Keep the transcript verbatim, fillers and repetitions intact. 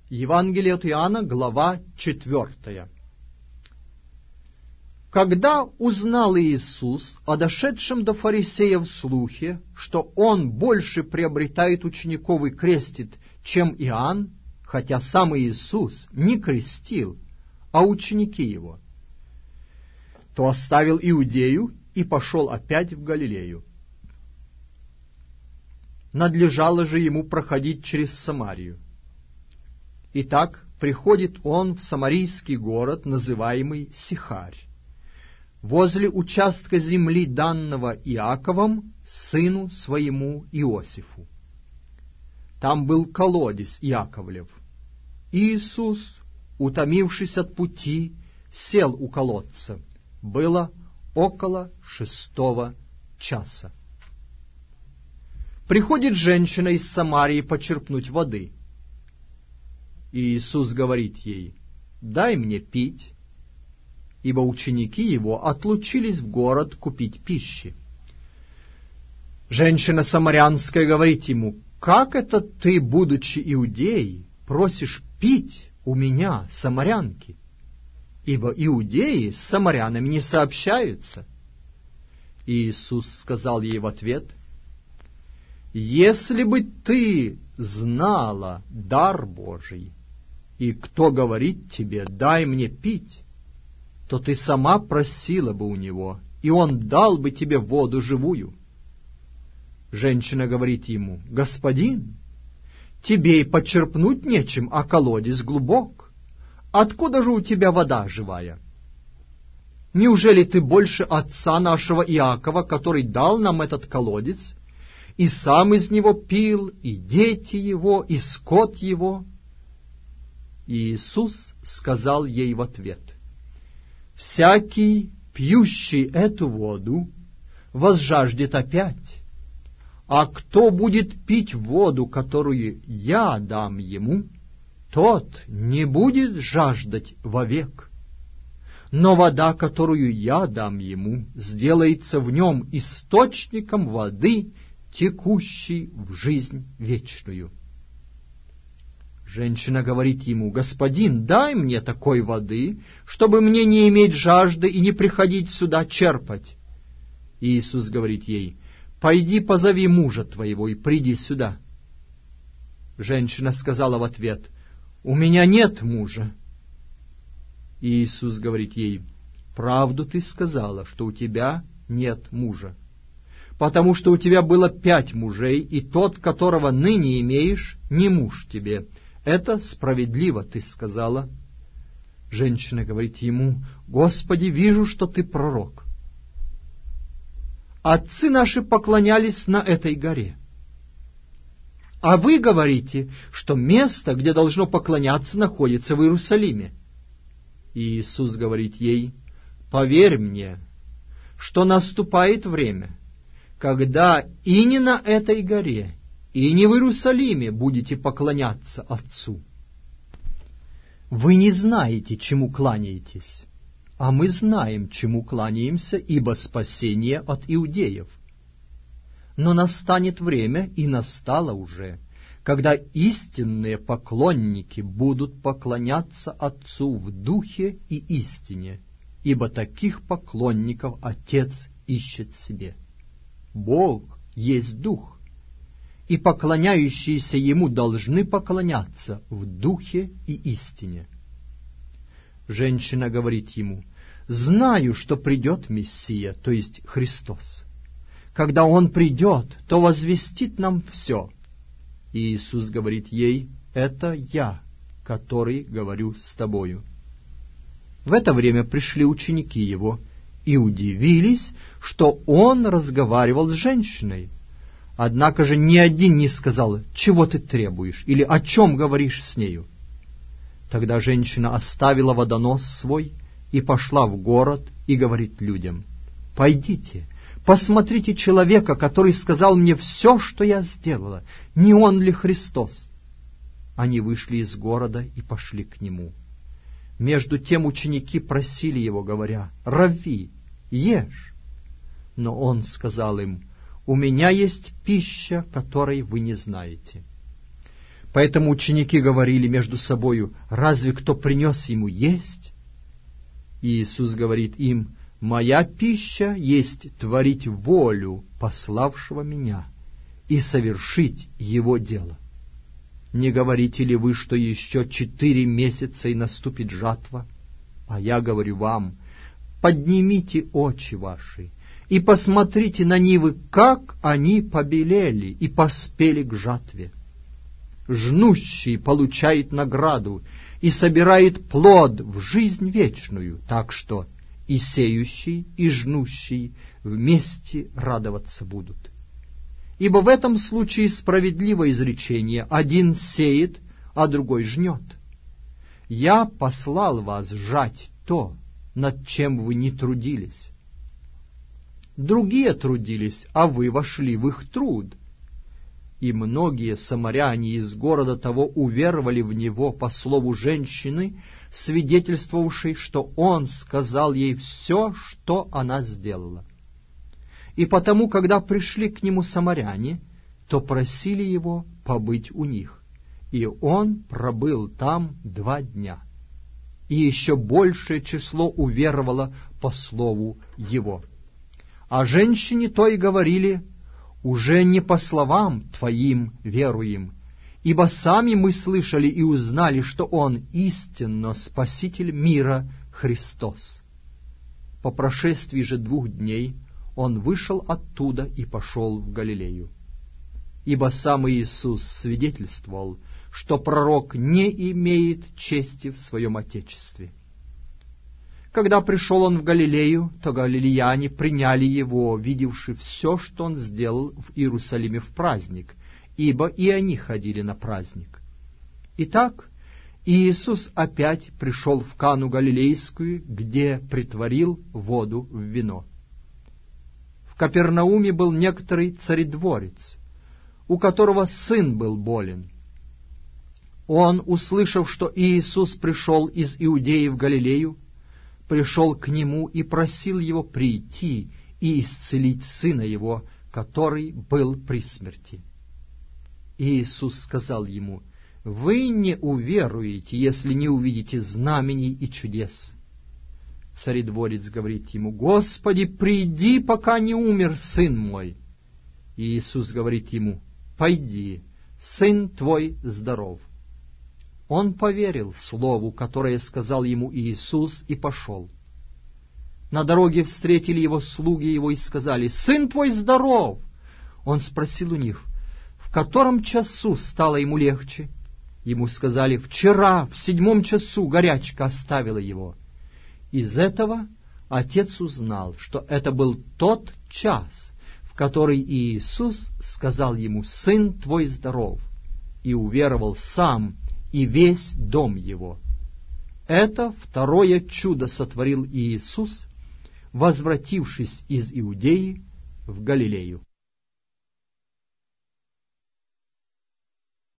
Евангелие от Иоанна, глава четвертая. Когда узнал Иисус о дошедшем до фарисеев слухе, что Он больше приобретает учеников и крестит, чем Иоанн, хотя сам Иисус не крестил, а ученики Его, то оставил Иудею и пошел опять в Галилею. Надлежало же Ему проходить через Самарию. Итак, приходит Он в самарийский город, называемый Сихарь, возле участка земли, данного Иаковом, сыну своему Иосифу. Там был колодец Иаковлев. Иисус, утомившись от пути, сел у колодца. Было около шестого часа. Приходит женщина из Самарии почерпнуть воды. И Иисус говорит ей: «Дай мне пить», ибо ученики Его отлучились в город купить пищи. Женщина самарянская говорит Ему: «Как это ты, будучи иудеей, просишь пить у меня, самарянки? Ибо иудеи с самарянами не сообщаются». И Иисус сказал ей в ответ: «Если бы ты знала дар Божий, и кто говорит тебе: дай мне пить, то ты сама просила бы у него, и он дал бы тебе воду живую». Женщина говорит ему: «Господин, тебе и почерпнуть нечем, а колодец глубок. Откуда же у тебя вода живая? Неужели ты больше отца нашего Иакова, который дал нам этот колодец, и сам из него пил, и дети его, и скот его?» И Иисус сказал ей в ответ: «Всякий, пьющий эту воду, возжаждет опять, а кто будет пить воду, которую я дам ему, тот не будет жаждать вовек. Но вода, которую я дам ему, сделается в нем источником воды, текущей в жизнь вечную». Женщина говорит ему: «Господин, дай мне такой воды, чтобы мне не иметь жажды и не приходить сюда черпать». И Иисус говорит ей: «Пойди, позови мужа твоего и приди сюда». Женщина сказала в ответ: «У меня нет мужа». И Иисус говорит ей: «Правду ты сказала, что у тебя нет мужа, потому что у тебя было пять мужей, и тот, которого ныне имеешь, не муж тебе. Это справедливо ты сказала». Женщина говорит ему: «Господи, вижу, что ты пророк. Отцы наши поклонялись на этой горе, а вы говорите, что место, где должно поклоняться, находится в Иерусалиме». И Иисус говорит ей: «Поверь мне, что наступает время, когда и не на этой горе, и не в Иерусалиме будете поклоняться Отцу. Вы не знаете, чему кланяетесь, а мы знаем, чему кланяемся, ибо спасение от иудеев. Но настанет время, и настало уже, когда истинные поклонники будут поклоняться Отцу в духе и истине, ибо таких поклонников Отец ищет себе. Бог есть Дух, и поклоняющиеся Ему должны поклоняться в духе и истине». Женщина говорит Ему: «Знаю, что придет Мессия, то есть Христос. Когда Он придет, то возвестит нам все». И Иисус говорит ей: «Это я, который говорю с тобою». В это время пришли ученики Его и удивились, что Он разговаривал с женщиной. Однако же ни один не сказал: «Чего ты требуешь?» или «О чем говоришь с нею?» Тогда женщина оставила водонос свой и пошла в город и говорит людям: «Пойдите, посмотрите человека, который сказал мне все, что я сделала. Не он ли Христос?» Они вышли из города и пошли к нему. Между тем ученики просили его, говоря: «Равви, ешь». Но он сказал им: «У меня есть пища, которой вы не знаете». Поэтому ученики говорили между собою: «Разве кто принес ему есть?» И Иисус говорит им: «Моя пища есть творить волю пославшего меня и совершить его дело. Не говорите ли вы, что еще четыре месяца и наступит жатва? А я говорю вам: поднимите очи ваши и посмотрите на нивы, как они побелели и поспели к жатве. Жнущий получает награду и собирает плод в жизнь вечную, так что и сеющий, и жнущий вместе радоваться будут. Ибо в этом случае справедливое изречение: один сеет, а другой жнет. Я послал вас жать то, над чем вы не трудились. Другие трудились, а вы вошли в их труд. И многие самаряне из города того уверовали в него по слову женщины, свидетельствовавшей, что он сказал ей все, что она сделала. И потому, когда пришли к нему самаряне, то просили его побыть у них, и он пробыл там два дня. И еще большее число уверовало по слову его. А женщине той говорили: «Уже не по словам твоим веруем, ибо сами мы слышали и узнали, что Он истинно Спаситель мира Христос». По прошествии же двух дней Он вышел оттуда и пошел в Галилею. Ибо сам Иисус свидетельствовал, что пророк не имеет чести в своем Отечестве. Когда пришел он в Галилею, то галилеяне приняли его, видевши все, что он сделал в Иерусалиме в праздник, ибо и они ходили на праздник. Итак, Иисус опять пришел в Кану Галилейскую, где притворил воду в вино. В Капернауме был некоторый царедворец, у которого сын был болен. Он, услышав, что Иисус пришел из Иудеи в Галилею, пришел к нему и просил его прийти и исцелить сына его, который был при смерти. И Иисус сказал ему: «Вы не уверуете, если не увидите знамений и чудес». Царедворец говорит ему: «Господи, приди, пока не умер сын мой». И Иисус говорит ему: «Пойди, сын твой здоров». Он поверил слову, которое сказал ему Иисус, и пошел. На дороге встретили его слуги его и сказали: «Сын твой здоров!» Он спросил у них: «В котором часу стало ему легче?» Ему сказали: «Вчера, в седьмом часу, горячка оставила его». Из этого отец узнал, что это был тот час, в который Иисус сказал ему: «Сын твой здоров», и уверовал сам и весь дом его. Это второе чудо сотворил Иисус, возвратившись из Иудеи в Галилею.